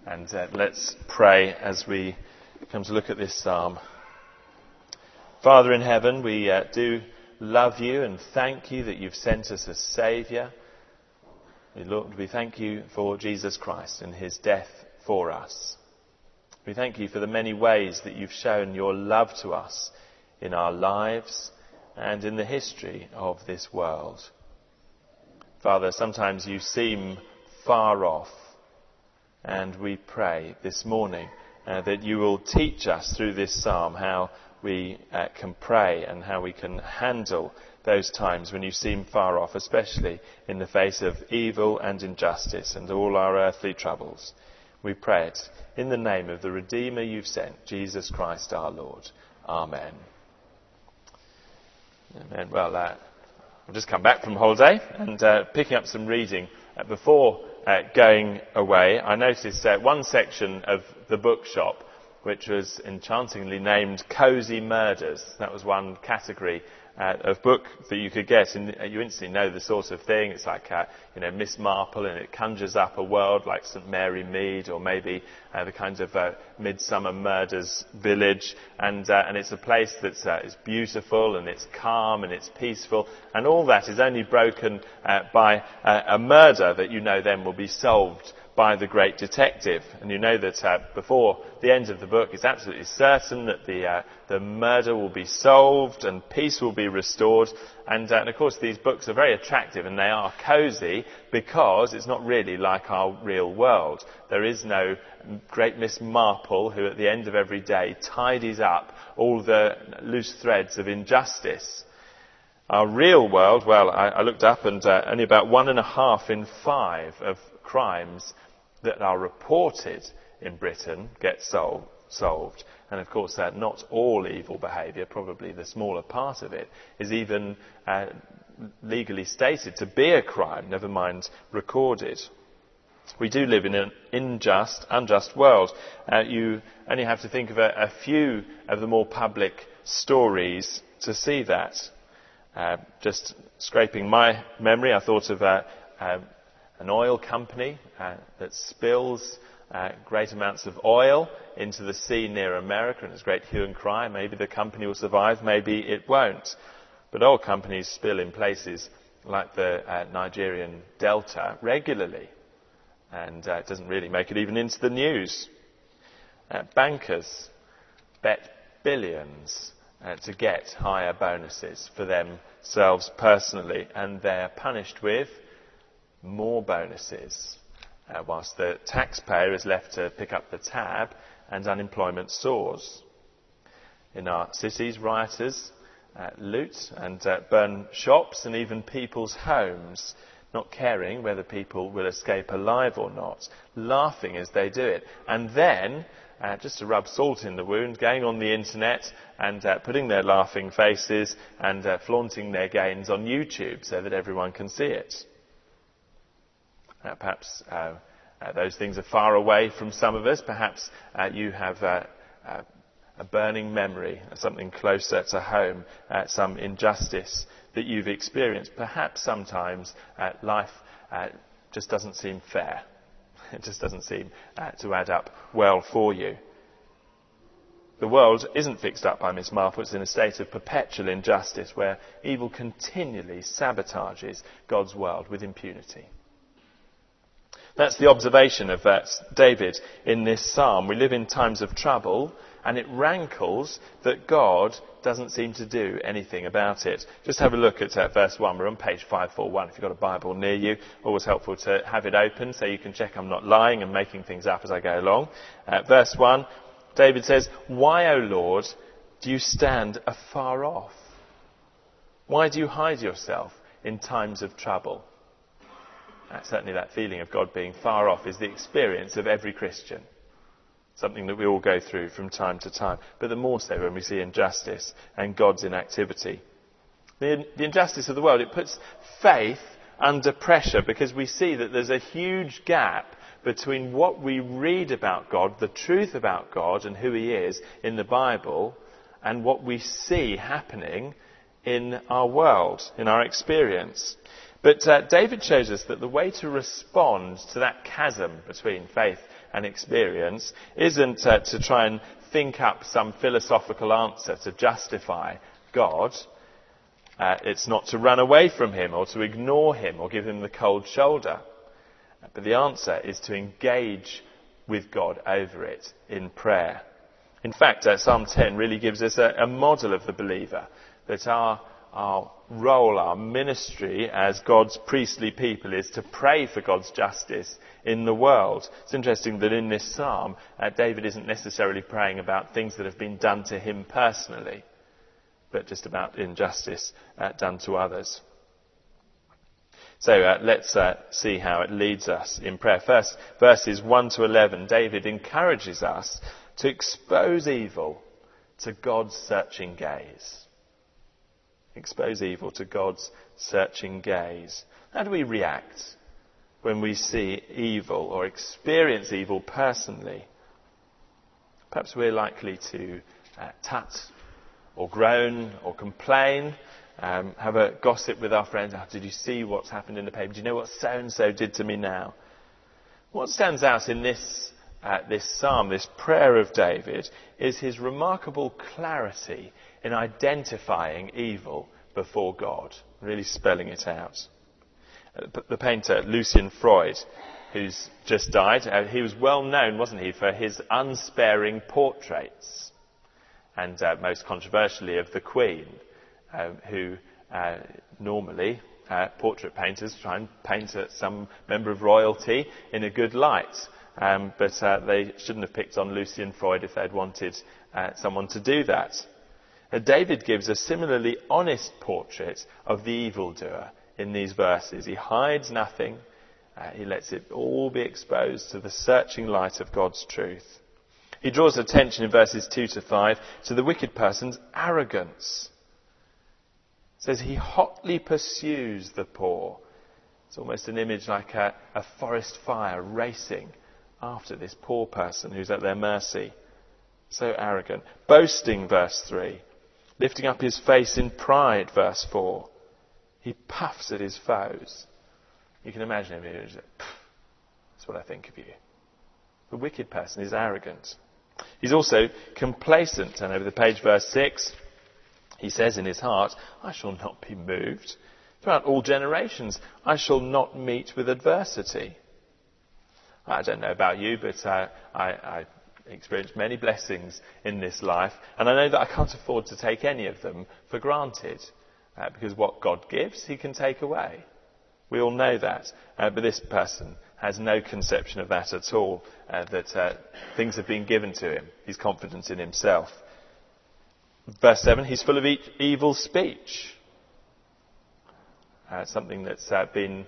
And let's pray as we come to look at this psalm. Father in heaven, we do love you and thank you that you've sent us a Saviour. Lord, we thank you for Jesus Christ and his death for us. We thank you for the many ways that you've shown your love to us in our lives and in the history of this world. Father, sometimes you seem far off, and we pray this morning that you will teach us through this psalm how we can pray and how we can handle those times when you seem far off, especially in the face of evil and injustice and all our earthly troubles. We pray it in the name of the Redeemer you've sent, Jesus Christ our Lord. Amen. Amen. Well, I've just come back from holiday and picking up some reading. Before going away, I noticed one section of the bookshop which was enchantingly named Cosy Murders. That was one category of book that you could get, and you instantly know the sort of thing. It's like, Miss Marple, and it conjures up a world like St Mary Mead, or maybe the kinds of Midsummer Murders village, and it's a place that's is beautiful, and it's calm, and it's peaceful, and all that is only broken by a murder that you know then will be solved by the great detective. And you know that before the end of the book, it's absolutely certain that the murder will be solved and peace will be restored. And of course, these books are very attractive, and they are cosy because it's not really like our real world. There is no great Miss Marple who at the end of every day tidies up all the loose threads of injustice. Our real world, well, I looked up, and only about 1.5 in 5 of crimes that are reported in Britain get solved. And of course, not all evil behaviour, probably the smaller part of it, is even legally stated to be a crime, never mind recorded. We do live in an unjust world. You only have to think of a few of the more public stories to see that. Just scraping my memory, I thought of an oil company that spills great amounts of oil into the sea near America, and it's great hue and cry. Maybe the company will survive, maybe it won't. But oil companies spill in places like the Nigerian Delta regularly, and it doesn't really make it even into the news. Bankers bet billions to get higher bonuses for themselves personally, and they're punished with more bonuses, whilst the taxpayer is left to pick up the tab and unemployment soars. In our cities, rioters loot and burn shops and even people's homes, not caring whether people will escape alive or not, laughing as they do it. And then, just to rub salt in the wound, going on the internet and putting their laughing faces and flaunting their gains on YouTube so that everyone can see it. Perhaps those things are far away from some of us. Perhaps you have a burning memory, something closer to home, some injustice that you've experienced. Perhaps sometimes life just doesn't seem fair. It just doesn't seem to add up well for you. The world isn't fixed up by Miss Marple. It's in a state of perpetual injustice where evil continually sabotages God's world with impunity. That's the observation of David in this psalm. We live in times of trouble, and it rankles that God doesn't seem to do anything about it. Just have a look at verse 1. We're on page 541 if you've got a Bible near you. Always helpful to have it open so you can check I'm not lying and making things up as I go along. Verse 1, David says, "Why, O Lord, do you stand afar off? Why do you hide yourself in times of trouble?" Certainly that feeling of God being far off is the experience of every Christian. Something that we all go through from time to time, but the more so when we see injustice and God's inactivity. The injustice of the world, it puts faith under pressure because we see that there's a huge gap between what we read about God, the truth about God and who he is in the Bible, and what we see happening in our world, in our experience. But David shows us that the way to respond to that chasm between faith and experience isn't to try and think up some philosophical answer to justify God. It's not to run away from him or to ignore him or give him the cold shoulder. But the answer is to engage with God over it in prayer. In fact, Psalm 10 really gives us a model of the believer, that our role, our ministry as God's priestly people is to pray for God's justice in the world. It's interesting that in this psalm, David isn't necessarily praying about things that have been done to him personally, but just about injustice done to others. So let's see how it leads us in prayer. First, verses 1 to 11, David encourages us to expose evil to God's searching gaze. Expose evil to God's searching gaze. How do we react when we see evil or experience evil personally? Perhaps we're likely to tut or groan or complain, have a gossip with our friends. Oh, did you see what's happened in the paper? Do you know what so-and-so did to me now? What stands out in this psalm, this prayer of David, is his remarkable clarity in identifying evil before God, really spelling it out. The painter Lucian Freud, who's just died, he was well known, wasn't he, for his unsparing portraits, and most controversially of the Queen, who normally portrait painters try and paint some member of royalty in a good light. But they shouldn't have picked on Lucian Freud if they'd wanted someone to do that. David gives a similarly honest portrait of the evildoer in these verses. He hides nothing. He lets it all be exposed to the searching light of God's truth. He draws attention in verses 2 to 5 to the wicked person's arrogance. It says he hotly pursues the poor. It's almost an image like a forest fire racing after this poor person who's at their mercy. So arrogant. Boasting, verse 3. Lifting up his face in pride, verse 4. He puffs at his foes. You can imagine him. He's like, that's what I think of you. The wicked person is arrogant. He's also complacent. And over the page, verse 6, he says in his heart, I shall not be moved. Throughout all generations, I shall not meet with adversity. I don't know about you, but I experienced many blessings in this life, and I know that I can't afford to take any of them for granted, because what God gives, he can take away. We all know that, but this person has no conception of that at all, that things have been given to him. He's confident in himself. Verse 7, he's full of evil speech. Something that's been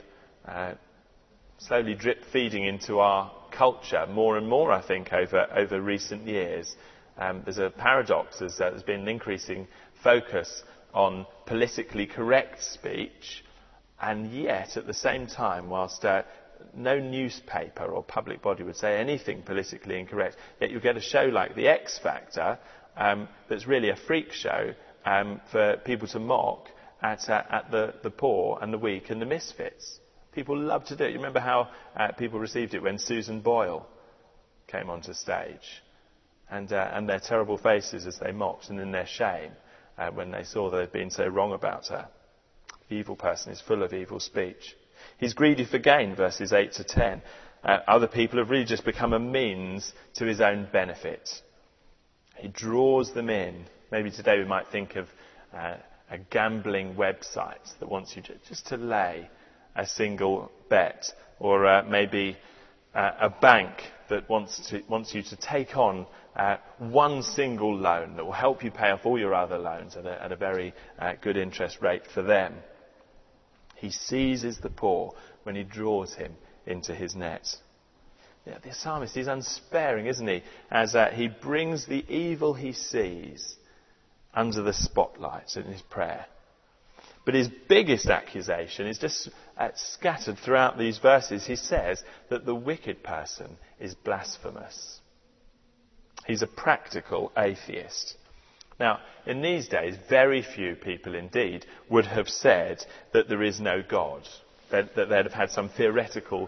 slowly drip feeding into our culture more and more, I think, over recent years. There's a paradox. There's been an increasing focus on politically correct speech, and yet at the same time, whilst no newspaper or public body would say anything politically incorrect, yet you get a show like The X Factor that's really a freak show for people to mock at the poor and the weak and the misfits. People love to do it. You remember how people received it when Susan Boyle came onto stage, and their terrible faces as they mocked, and in their shame when they saw they'd been so wrong about her. The evil person is full of evil speech. He's greedy for gain, verses 8 to 10. Other people have really just become a means to his own benefit. He draws them in. Maybe today we might think of a gambling website that wants you just to lay a single bet, or maybe a bank that wants you to take on one single loan that will help you pay off all your other loans at a very good interest rate for them. He seizes the poor when he draws him into his net. Yeah, the psalmist is unsparing, isn't he, as he brings the evil he sees under the spotlight in his prayer. But his biggest accusation is just scattered throughout these verses. He says that the wicked person is blasphemous. He's a practical atheist. Now, in these days, very few people indeed would have said that there is no God, that they'd have had some theoretical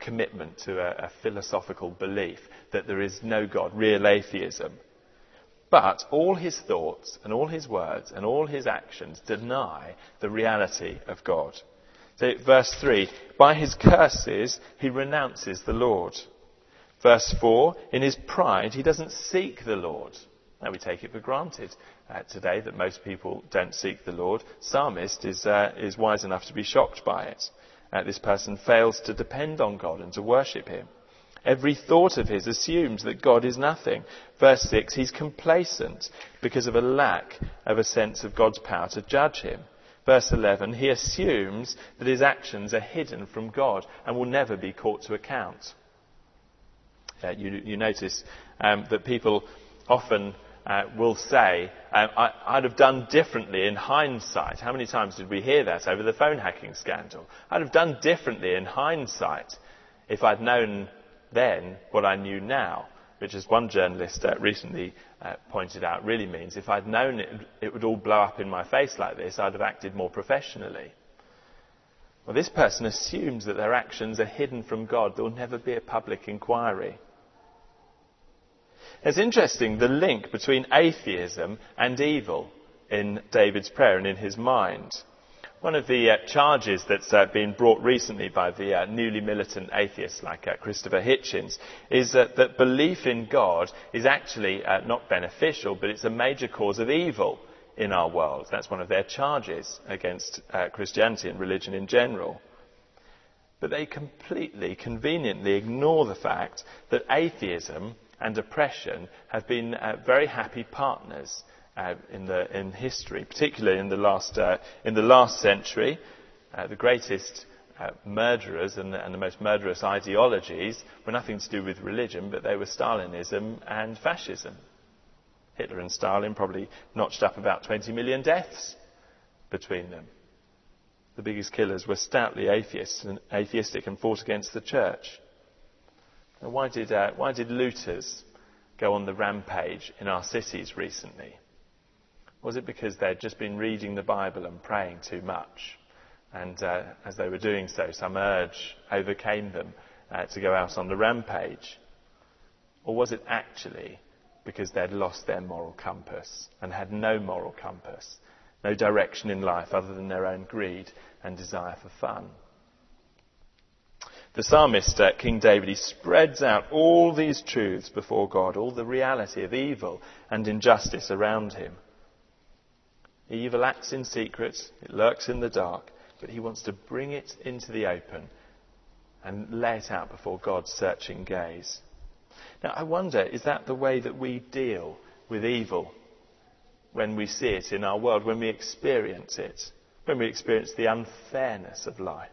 commitment to a philosophical belief that there is no God, real atheism. But all his thoughts and all his words and all his actions deny the reality of God. So verse 3, by his curses he renounces the Lord. Verse 4, in his pride he doesn't seek the Lord. Now we take it for granted today that most people don't seek the Lord. Psalmist is wise enough to be shocked by it. This person fails to depend on God and to worship him. Every thought of his assumes that God is nothing. Verse 6, he's complacent because of a lack of a sense of God's power to judge him. Verse 11, he assumes that his actions are hidden from God and will never be caught to account. You notice that people often will say, I'd have done differently in hindsight. How many times did we hear that over the phone hacking scandal? I'd have done differently in hindsight if I'd known then what I knew now, which, as one journalist recently pointed out, really means if I'd known it would all blow up in my face like this, I'd have acted more professionally. Well, this person assumes that their actions are hidden from God. There will never be a public inquiry. It's interesting, the link between atheism and evil in David's prayer and in his mind. One of the charges that's been brought recently by the newly militant atheists like Christopher Hitchens is that belief in God is actually not beneficial, but it's a major cause of evil in our world. That's one of their charges against Christianity and religion in general. But they completely, conveniently ignore the fact that atheism and oppression have been very happy partners in history, particularly in the last century. The greatest murderers and the most murderous ideologies were nothing to do with religion, but they were Stalinism and fascism. Hitler and Stalin probably notched up about 20 million deaths between them. The biggest killers were stoutly atheistic and fought against the church. Now, why did looters go on the rampage in our cities recently? Was it because they'd just been reading the Bible and praying too much? And as they were doing so, some urge overcame them to go out on the rampage? Or was it actually because they'd lost their moral compass and had no moral compass, no direction in life other than their own greed and desire for fun? The psalmist, King David, he spreads out all these truths before God, all the reality of evil and injustice around him. Evil acts in secret, it lurks in the dark, but he wants to bring it into the open and lay it out before God's searching gaze. Now, I wonder, is that the way that we deal with evil when we see it in our world, when we experience it, when we experience the unfairness of life?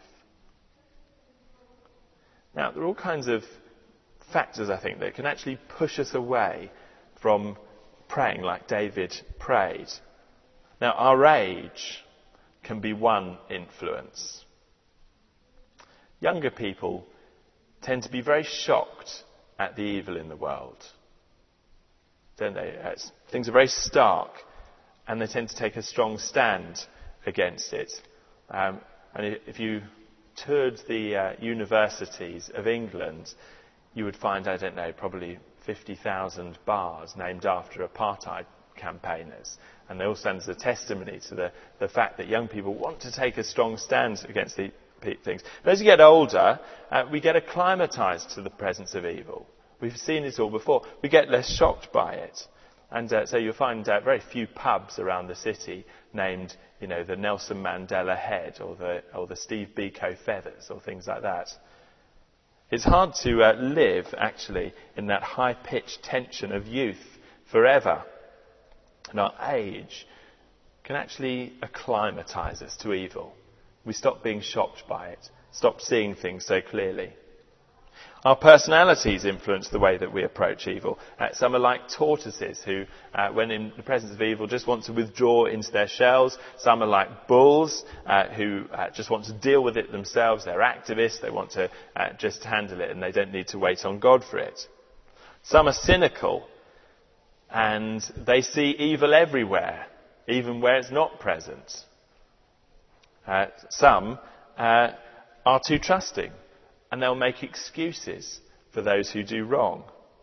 Now, there are all kinds of factors, I think, that can actually push us away from praying like David prayed. Now, our age can be one influence. Younger people tend to be very shocked at the evil in the world, don't they? Things are very stark, and they tend to take a strong stand against it. And if you toured the universities of England, you would find, I don't know, probably 50,000 bars named after apartheid campaigners. And they all stand as a testimony to the fact that young people want to take a strong stand against the things. But as you get older, we get acclimatised to the presence of evil. We've seen it all before. We get less shocked by it. And so you'll find very few pubs around the city named, the Nelson Mandela Head or the Steve Biko Feathers or things like that. It's hard to live, actually, in that high-pitched tension of youth forever. And our age can actually acclimatise us to evil. We stop being shocked by it, stop seeing things so clearly. Our personalities influence the way that we approach evil. Some are like tortoises who, when in the presence of evil, just want to withdraw into their shells. Some are like bulls who just want to deal with it themselves. They're activists. They want to just handle it and they don't need to wait on God for it. Some are cynical and they see evil everywhere, even where it's not present. Some are too trusting and they'll make excuses for those who do wrong.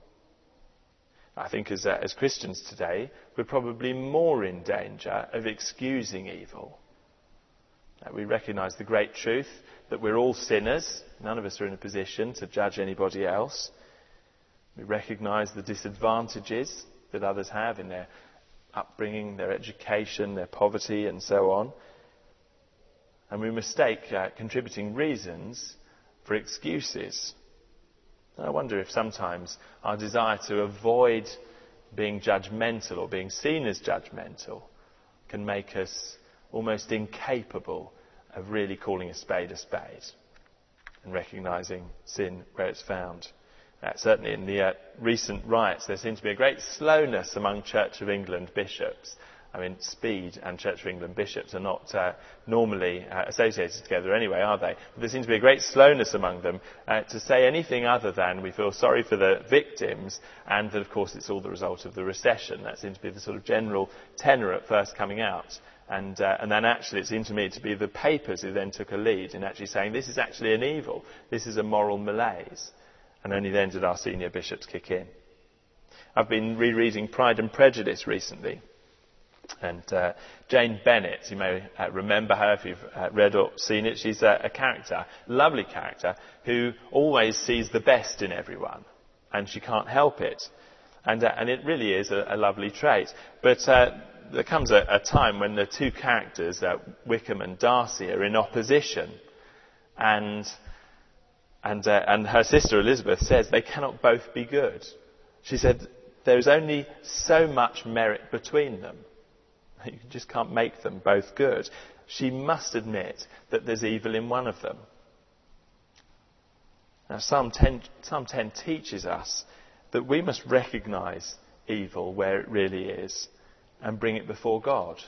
I think as Christians today, we're probably more in danger of excusing evil. We recognise the great truth that we're all sinners. None of us are in a position to judge anybody else. We recognise the disadvantages that others have in their upbringing, their education, their poverty, and so on. And we mistake contributing reasons for excuses. I wonder if sometimes our desire to avoid being judgmental or being seen as judgmental can make us almost incapable of really calling a spade and recognising sin where it's found. Certainly in the recent riots, there seems to be a great slowness among Church of England bishops. I mean, Speed and Church of England bishops are not normally associated together anyway, are they? But there seems to be a great slowness among them to say anything other than we feel sorry for the victims and that, of course, it's all the result of the recession. That seems to be the sort of general tenor at first coming out. And then actually it seemed to me to be the papers who then took a lead in actually saying this is actually an evil, this is a moral malaise. And only then did our senior bishops kick in. I've been rereading Pride and Prejudice recently. And Jane Bennett, you may remember her if you've read or seen it. She's a character, lovely character, who always sees the best in everyone. And she can't help it. And it really is a lovely trait. But there comes a time when the two characters, Wickham and Darcy, are in opposition. And her sister Elizabeth says they cannot both be good. She said there is only so much merit between them. You just can't make them both good. She must admit that there's evil in one of them. Now Psalm 10 teaches us that we must recognise evil where it really is and bring it before God.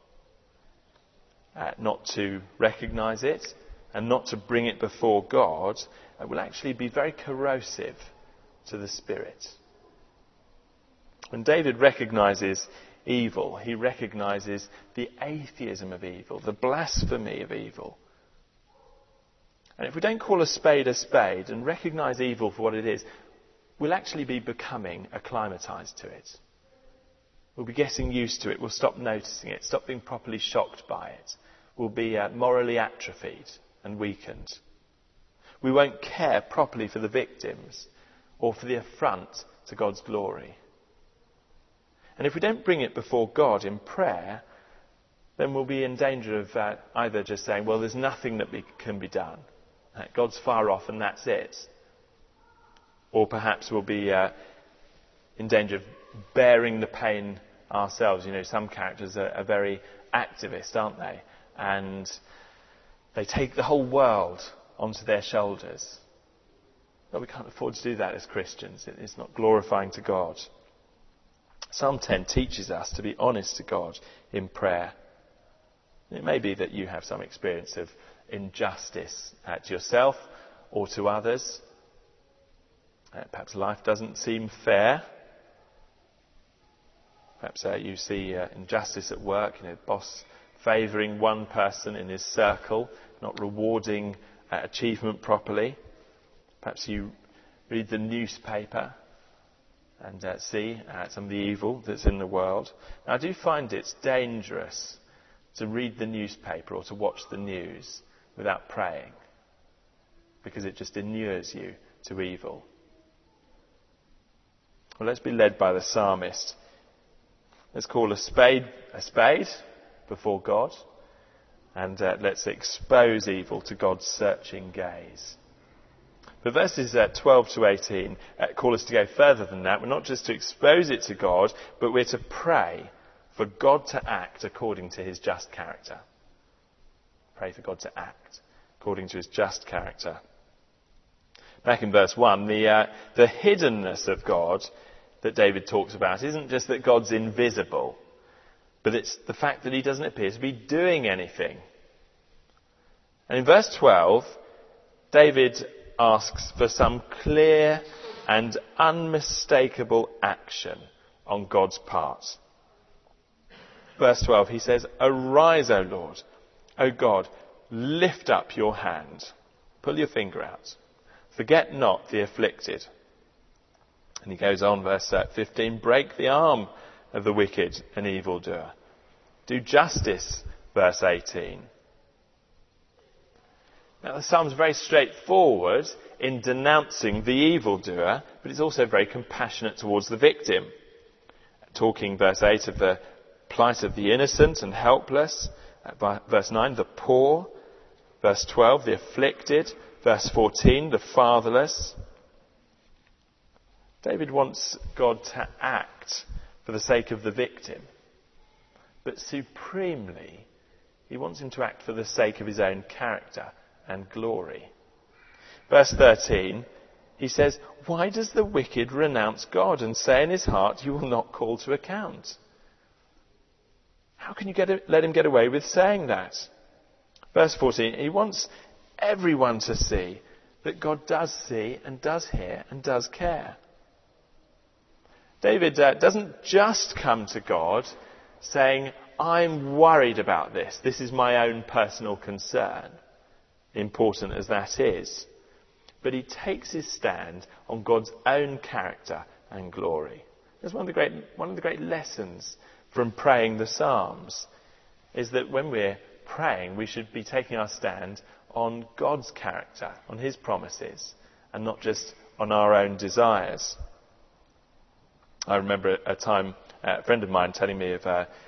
Not to recognise it and not to bring it before God will actually be very corrosive to the spirit. When David recognises evil, he recognises the atheism of evil, the blasphemy of evil. And if we don't call a spade and recognise evil for what it is, we'll actually be becoming acclimatised to it. We'll be getting used to it. We'll stop noticing it, stop being properly shocked by it. We'll be morally atrophied and weakened. We won't care properly for the victims or for the affront to God's glory. And if we don't bring it before God in prayer, then we'll be in danger of either just saying, well, there's nothing that can be done. God's far off and that's it. Or perhaps we'll be in danger of bearing the pain ourselves. You know, some characters are very activist, aren't they? And they take the whole world onto their shoulders. But we can't afford to do that as Christians. It's not glorifying to God. Psalm 10 teaches us to be honest to God in prayer. It may be that you have some experience of injustice to yourself or to others. Perhaps life doesn't seem fair. Perhaps you see injustice at work, boss favouring one person in his circle, not rewarding achievement properly. Perhaps you read the newspaper and see some of the evil that's in the world. Now, I do find it's dangerous to read the newspaper or to watch the news without praying, because it just inures you to evil. Well, let's be led by the psalmist. Let's call a spade before God, and let's expose evil to God's searching gaze. But verses 12 to 18 call us to go further than that. We're not just to expose it to God, but we're to pray for God to act according to his just character. Pray for God to act according to his just character. Back in verse 1, the hiddenness of God that David talks about isn't just that God's invisible, but it's the fact that he doesn't appear to be doing anything. And in verse 12, David asks for some clear and unmistakable action on God's part. Verse 12, he says, "Arise, O Lord, O God, lift up your hand." Pull your finger out. Forget not the afflicted. And he goes on, verse 15, break the arm of the wicked and evildoer. Do justice, verse 18. Now the psalm's very straightforward in denouncing the evildoer, but it's also very compassionate towards the victim. Talking, verse 8, of the plight of the innocent and helpless. Verse 9, the poor. Verse 12, the afflicted. Verse 14, the fatherless. David wants God to act for the sake of the victim. But supremely, he wants him to act for the sake of his own character and glory. Verse 13, he says, why does the wicked renounce God and say in his heart, you will not call to account? How can you let him get away with saying that? Verse 14, he wants everyone to see that God does see and does hear and does care. David doesn't just come to God saying, I'm worried about this. This is my own personal concern, important as that is. But he takes his stand on God's own character and glory. That's one of the great lessons from praying the Psalms, is that when we're praying, we should be taking our stand on God's character, on his promises, and not just on our own desires. I remember a time, a friend of mine telling me of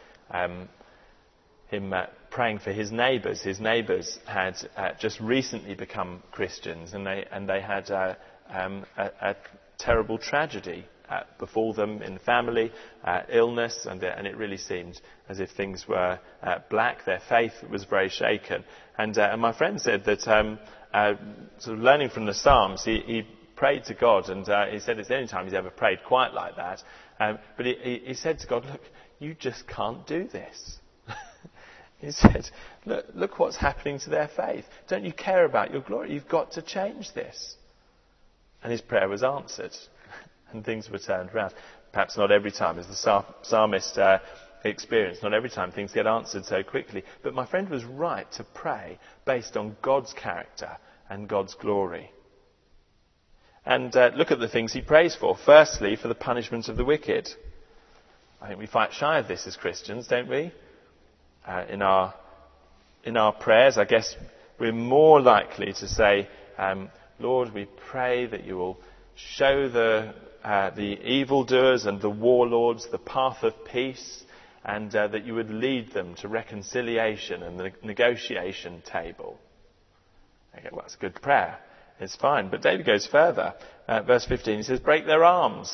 him praying for his neighbours. His neighbours had just recently become Christians, and they had a terrible tragedy befall them in the family, illness, and it really seemed as if things were black. Their faith was very shaken. And my friend said that sort of learning from the Psalms, he prayed to God, and he said it's the only time he's ever prayed quite like that. But he said to God, look, you just can't do this. He said, look what's happening to their faith. Don't you care about your glory? You've got to change this. And his prayer was answered, and things were turned around. Perhaps not every time, as the psalmist experienced, not every time things get answered so quickly. But my friend was right to pray based on God's character and God's glory. And look at the things he prays for. Firstly, for the punishment of the wicked. I think we fight shy of this as Christians, don't we? In our prayers, I guess we're more likely to say, Lord, we pray that you will show the evildoers and the warlords the path of peace, and that you would lead them to reconciliation and the negotiation table. Okay, well, that's a good prayer. It's fine. But David goes further. Verse 15, he says, break their arms.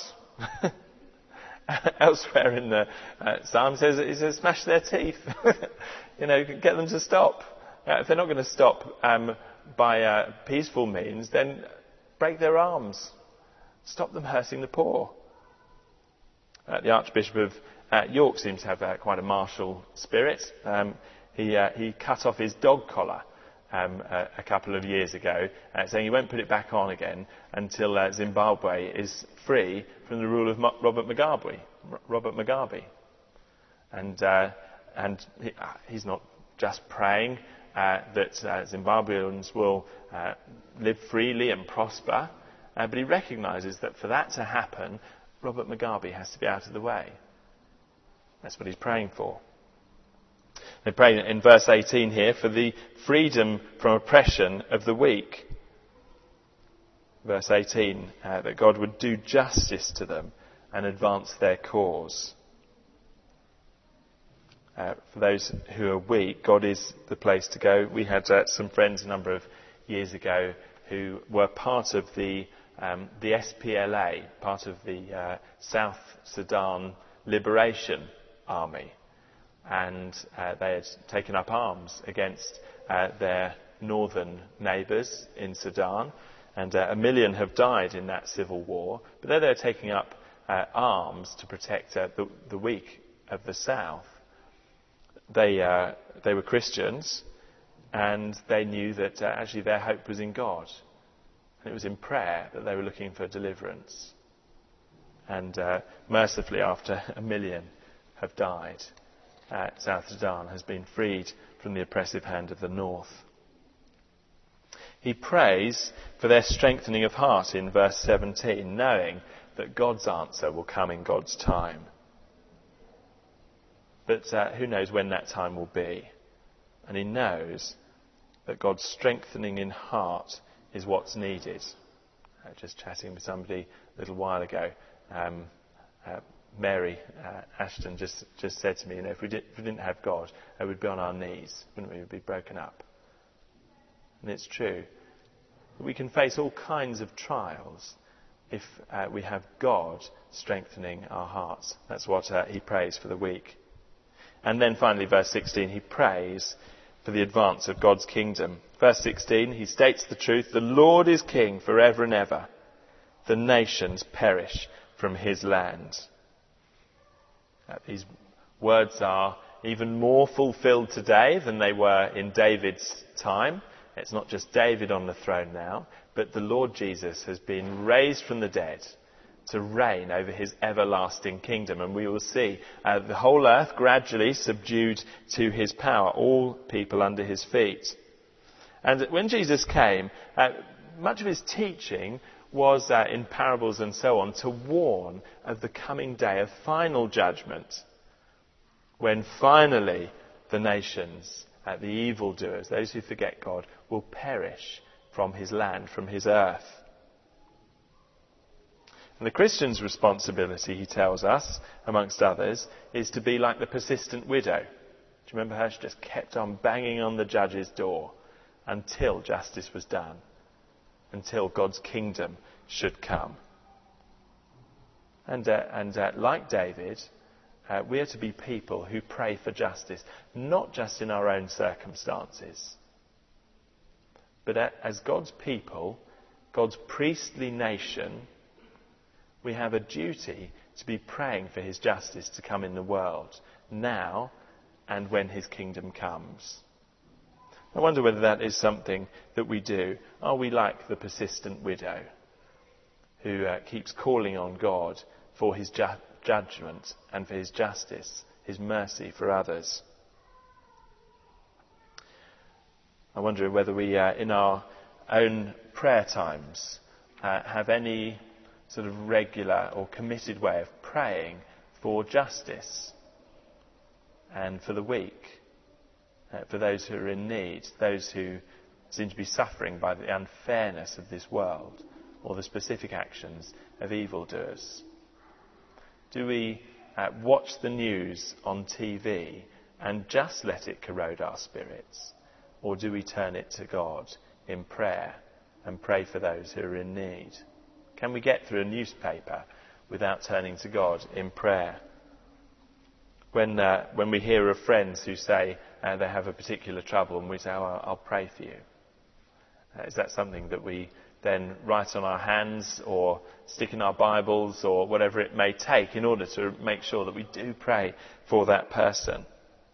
Elsewhere in the psalm, he says, smash their teeth. Get them to stop. If they're not going to stop by peaceful means, then break their arms. Stop them hurting the poor. The Archbishop of York seems to have quite a martial spirit. He cut off his dog collar a couple of years ago, saying he won't put it back on again until Zimbabwe is free from the rule of Robert Mugabe. And he's not just praying that Zimbabweans will live freely and prosper, but he recognises that for that to happen, Robert Mugabe has to be out of the way. That's what he's praying for. They pray in verse 18 here for the freedom from oppression of the weak. Verse 18, that God would do justice to them and advance their cause. For those who are weak, God is the place to go. We had some friends a number of years ago who were part of the SPLA, part of the South Sudan Liberation Army. And they had taken up arms against their northern neighbours in Sudan, and 1 million have died in that civil war. But there they're taking up arms to protect the weak of the south. They were Christians, and they knew that actually their hope was in God, and it was in prayer that they were looking for deliverance. And mercifully, after 1 million have died, South Sudan has been freed from the oppressive hand of the north. He prays for their strengthening of heart in verse 17, knowing that God's answer will come in God's time. But who knows when that time will be? And he knows that God's strengthening in heart is what's needed. Just chatting with somebody a little while ago, Mary Ashton just said to me, if we didn't have God, we'd be on our knees, wouldn't we? We'd be broken up. And it's true. We can face all kinds of trials if we have God strengthening our hearts. That's what he prays for the weak. And then finally, verse 16, he prays for the advance of God's kingdom. Verse 16, he states the truth: the Lord is king forever and ever. The nations perish from his land. These words are even more fulfilled today than they were in David's time. It's not just David on the throne now, but the Lord Jesus has been raised from the dead to reign over his everlasting kingdom. And we will see the whole earth gradually subdued to his power, all people under his feet. And when Jesus came, much of his teaching was in parables and so on to warn of the coming day of final judgment, when finally the nations, the evildoers, those who forget God, will perish from his land, from his earth. And the Christian's responsibility, he tells us, amongst others, is to be like the persistent widow. Do you remember her? She just kept on banging on the judge's door until justice was done, until God's kingdom should come. And like David, we are to be people who pray for justice, not just in our own circumstances, but as God's people, God's priestly nation. We have a duty to be praying for his justice to come in the world, now and when his kingdom comes. I wonder whether that is something that we do. Are we like the persistent widow who keeps calling on God for his judgment and for his justice, his mercy for others? I wonder whether we, in our own prayer times, have any sort of regular or committed way of praying for justice and for the weak, for those who are in need, those who seem to be suffering by the unfairness of this world or the specific actions of evildoers. Do we watch the news on TV and just let it corrode our spirits, or do we turn it to God in prayer and pray for those who are in need? Can we get through a newspaper without turning to God in prayer? When we hear of friends who say they have a particular trouble and we say, I'll pray for you. Is that something that we then write on our hands or stick in our Bibles or whatever it may take in order to make sure that we do pray for that person?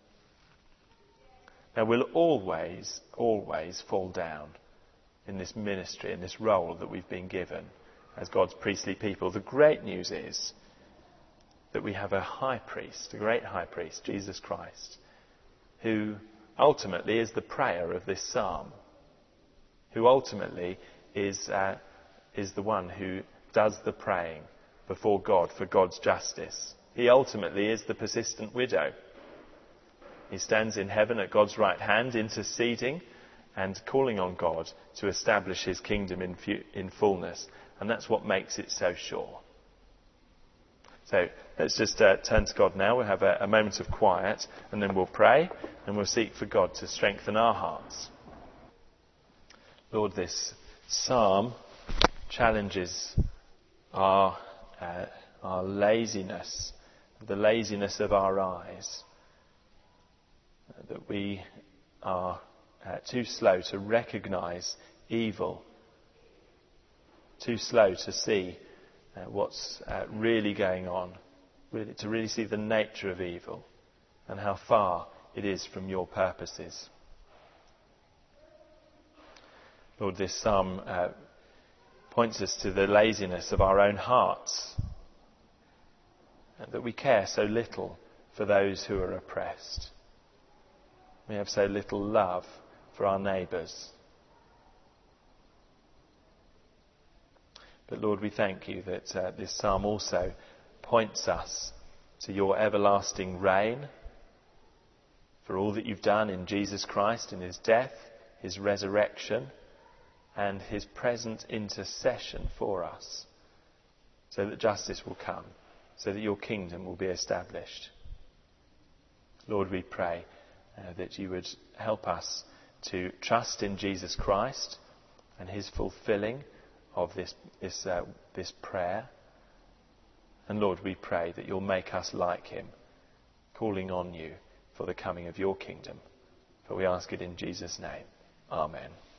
Now, we'll always fall down in this ministry, in this role that we've been given as God's priestly people. The great news is that we have a high priest, a great high priest, Jesus Christ, who ultimately is the prayer of this psalm, who ultimately is the one who does the praying before God for God's justice. He ultimately is the persistent widow. He stands in heaven at God's right hand, interceding and calling on God to establish his kingdom in fullness. And that's what makes it so sure. So let's just turn to God now. We'll have a moment of quiet and then we'll pray and we'll seek for God to strengthen our hearts. Lord, this psalm challenges our laziness, the laziness of our eyes, that we are too slow to recognise evil, too slow to see what's really going on, to really see the nature of evil and how far it is from your purposes. Lord, this psalm points us to the laziness of our own hearts, that we care so little for those who are oppressed. We have so little love for our neighbours. But Lord, we thank you that this psalm also points us to your everlasting reign, for all that you've done in Jesus Christ, in his death, his resurrection, and his present intercession for us, so that justice will come, so that your kingdom will be established. Lord, we pray that you would help us to trust in Jesus Christ and his fulfilling of this prayer. And Lord, we pray that you'll make us like him, calling on you for the coming of your kingdom. For we ask it in Jesus' name. Amen.